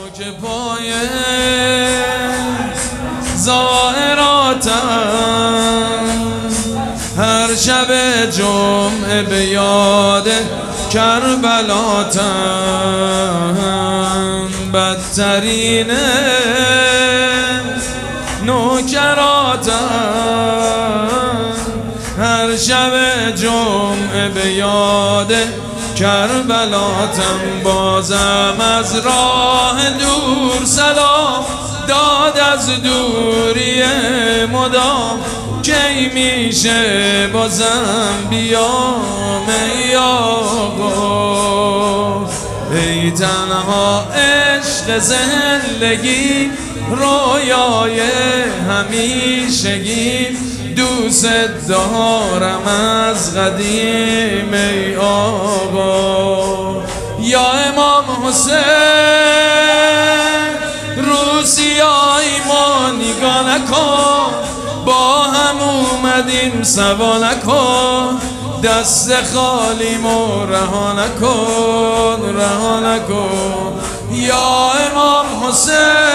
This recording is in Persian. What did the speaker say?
که پای زائراتم هر شب جمعه به یاد کربلاتم بدترین نوکراتم هر شب جمعه به یاد کربلاتم بازم از راه دور صدا داد از دوری مدام کی میشه بازم بیام ای آقا ای تنها عشق زندگی رویای همیشگی دوست دارم از قدیم ای آقا یا امام حسین رو سیای ما نگاه نکن با هم اومدیم سوا نکن دست خالی مو رها نکن یا امام حسین